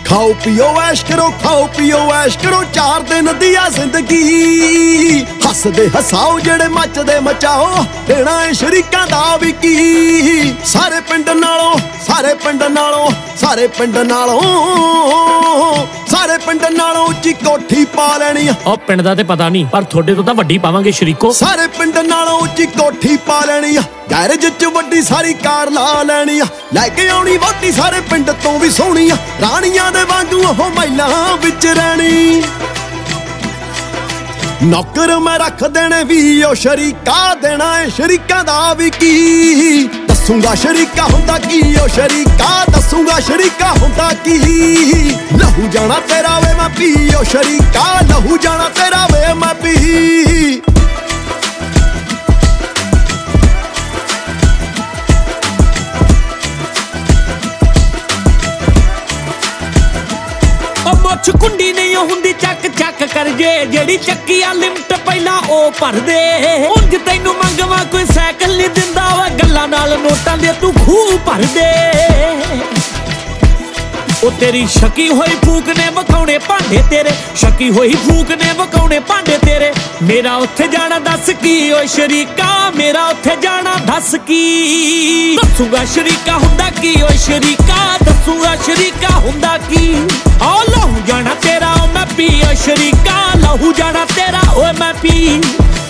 ਖਾਓ ਪੀਓ ਐਸ਼ ਕਰੋ 4 ਦਿਨ ਦੀ ਆ ਜ਼ਿੰਦਗੀ। ਹੱਸਦੇ ਹਸਾਓ ਜਿਹੜੇ ਮੱਚਦੇ ਮਚਾਓ, ਦੇਣਾ ਏ ਸ਼ਰੀਕਾਂ ਦਾ ਵੀ ਕੀ। ਸਾਰੇ ਪਿੰਡ ਨਾਲੋਂ ਉੱਚੀ ਕੋਠੀ ਪਾ ਲੈਣੀ ਆ। ਉਹ ਪਿੰਡ ਦਾ ਤੇ ਪਤਾ ਨਹੀਂ, ਪਰ ਤੁਹਾਡੇ ਤੋਂ ਤਾਂ ਵੱਡੀ ਪਾਵਾਂਗੇ ਸ਼ਰੀਕੋ। ਸਾਰੇ ਪਿੰਡ ਨਾਲੋਂ ਉੱਚੀ ਕੋਠੀ ਪਾ ਲੈਣੀ ਆ। ਗੈਰੇਜ ਚ ਵੱਡੀ ਸਾਰੀ ਕਾਰ ਲਾ ਲੈਣੀ ਆ। ਲੈ ਕੇ ਆਉਣੀ ਵੋਟੀ ਸਾਰੇ ਪਿੰਡ ਤੋਂ ਵੀ ਸੋਹਣੀ ਆ। ਰਾਣੀਆਂ ਦੇ ਵਾਂਗੂ ਉਹ ਮਹਿਲਾਂ ਵਿੱਚ ਰਹਿਣੀ। ਨੌਕਰ ਮੈਂ ਰੱਖ ਦੇਣੇ ਵੀ ਉਹ ਸ਼ਰੀਕਾ, ਦੇਣਾ ਏ ਸ਼ਰੀਕਾਂ ਦਾ ਵੀ ਕੀ। ਦੱਸੂਗਾ ਸ਼ਰੀਕਾ ਹੁੰਦਾ ਕੀ, ਉਹ ਸ਼ਰੀਕਾ ਦੱਸੂਗਾ ਸ਼ਰੀਕਾ ਹੁੰਦਾ ਕੀ। ਲਹੂ ਜਾਣਾ ਤੇਰਾ ਵੇ ਮੈਂ ਪੀ, ਉਹ ਸ਼ਰੀਕਾ ਲਹੂ ਜਾਣਾ ਤੇਰਾ ਵੇ ਮੈਂ ਪੀ। ਮੁੱਛ ਕੁੰਡੀ ਨਹੀਂ ਹੁੰਦੀ ਚੱਕ ਕਰ ਜੇ, ਜਿਹੜੀ ਚੱਕੀ ਆ ਲਿਮਟ ਪਹਿਲਾਂ ਉਹ ਭਰ ਦੇ। ਉਂਝ ਤੈਨੂੰ ਮੰਗਵਾ ਕੋਈ ਸਾਈਕਲ ਨਹੀਂ ਦਿੰਦਾ ਵਾ, ਗੱਲਾਂ ਨਾਲ ਨੋਟਾਂ ਦੇ ਤੂੰ ਖੂਹ ਭਰ ਦੇ। ਉਹ ਤੇਰੀ ਸ਼ੱਕੀ ਹੋਈ ਫੂਕ ਨੇ ਵਕਾਉਣੇ ਭਾਂਡੇ ਤੇਰੇ, ਸ਼ੱਕੀ ਹੋਈ ਫੂਕ ਨੇ ਵਕਾਉਣੇ ਭਾਂਡੇ ਤੇਰੇ। ਮੇਰਾ ਉੱਥੇ ਜਾਣਾ ਦੱਸ ਕੀ, ਓਏ ਸ਼ਰੀਕਾ ਮੇਰਾ ਉੱਥੇ ਜਾਣਾ ਦੱਸ ਕੀ। ਦੱਸੂਗਾ ਸ਼ਰੀਕਾ ਹੁੰਦਾ ਕੀ, ਓਏ ਸ਼ਰੀਕਾ ਦੱਸੂਗਾ ਸ਼ਰੀਕਾ ਹੁੰਦਾ ਕੀ। ਆ ਲਹੂ ਜਾਣਾ ਤੇਰਾ ਓ ਮੈਂ ਪੀ, ਓਏ ਸ਼ਰੀਕਾ ਲਹੂ ਜਾਣਾ ਤੇਰਾ ਓਏ ਮੈਂ ਪੀ।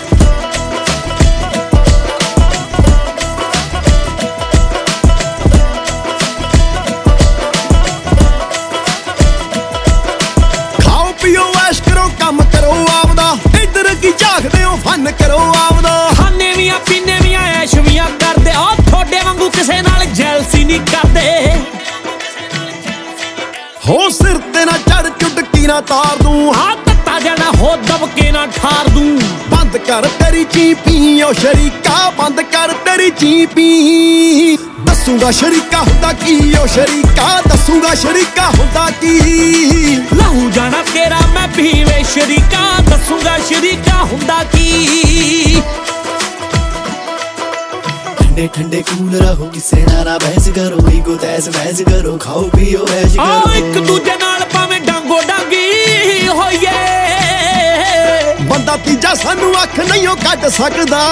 ਕੰਮ ਕਰੋ ਆਪਦਾ, ਇੱਧਰ ਕੀ ਝਾਕਦੇ ਹੋ ਫਨ ਕਰੋ ਆਪਦਾ। ਖਾਨੇ ਵੀਆਂ ਪੀਨੇ ਵੀਆਂ ਐਸ਼ ਵੀਆਂ ਕਰਦੇ, ਉਹ ਤੁਹਾਡੇ ਵਾਂਗੂ ਕਿਸੇ ਨਾਲ ਜੈਲਸੀ ਨਹੀਂ ਕਰਦੇ। ਹੋ ਸਿਰ ਤੇ ਨਾ ਚੜ ਚੁਟਕੀ ਨਾ ਤਾਰ ਦੂੰ, ਹਾਂ ਤੱਤਾ ਜਾਣਾ ਹੋ ਦਬਕੇ ਨਾ ਠਾਰ ਦੂੰ। ਬੰਦ ਕਰ ਤੇਰੀ ਚੀਪੀ ਓ ਸ਼ਰੀਕਾ, ਬੰਦ ਕਰ ਤੇਰੀ ਚੀਪੀ। ਦੱਸੂਗਾ ਸ਼ਰੀਕਾ ਹੁੰਦਾ ਕੀ, ਓ ਸ਼ਰੀਕਾ ਦੱਸੂਗਾ ਸ਼ਰੀਕਾ ਹੁੰਦਾ ਕੀ। ਲਹੂ ਜਾਣਾ ਤੇਰਾ ਮੈਂ ਪੀਵੇ ਸ਼ਰੀਕਾ, ਦੱਸੂਗਾ ਸ਼ਰੀਕਾ ਹੁੰਦਾ ਕੀ। ठंडे ठंडे कूल रहो, किसे ना बहस करो, ईगो तैस बहस करो, खाओ पियो ऐश करो। एक दूजे नाल भावें डांगो डांगी होइए, बंदा तीजा सानू अख नहीं कट सकदा।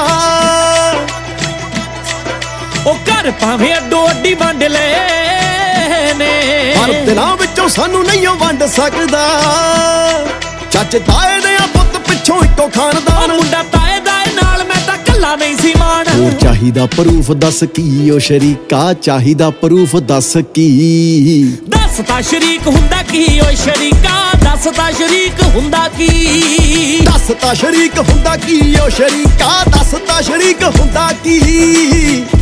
ओ घर भावें अड्डो अड्डी वंड ले ने, पर दिलां विचों सानू नहीं वंड सकदा। चच ताए दे पुत पिछों इको खानदान, मुंडा ताए दाए नाल मैं तां कल्ला नहीं सी मान। ਹੋਰ ਚਾਹੀਦਾ ਪ੍ਰੂਫ ਦੱਸ ਕੀ, ਓ ਸ਼ਰੀਕਾ ਚਾਹੀਦਾ ਪ੍ਰੂਫ ਦੱਸ ਕੀ। ਦੱਸ ਤਾਂ ਸ਼ਰੀਕ ਹੁੰਦਾ ਕੀ, ਓ ਸ਼ਰੀਕਾ ਦੱਸ ਤਾਂ ਸ਼ਰੀਕ ਹੁੰਦਾ ਕੀ। ਦੱਸ ਤਾਂ ਸ਼ਰੀਕ ਹੁੰਦਾ ਕੀ, ਓ ਸ਼ਰੀਕਾ ਦੱਸ ਤਾਂ ਸ਼ਰੀਕ ਹੁੰਦਾ ਕੀ।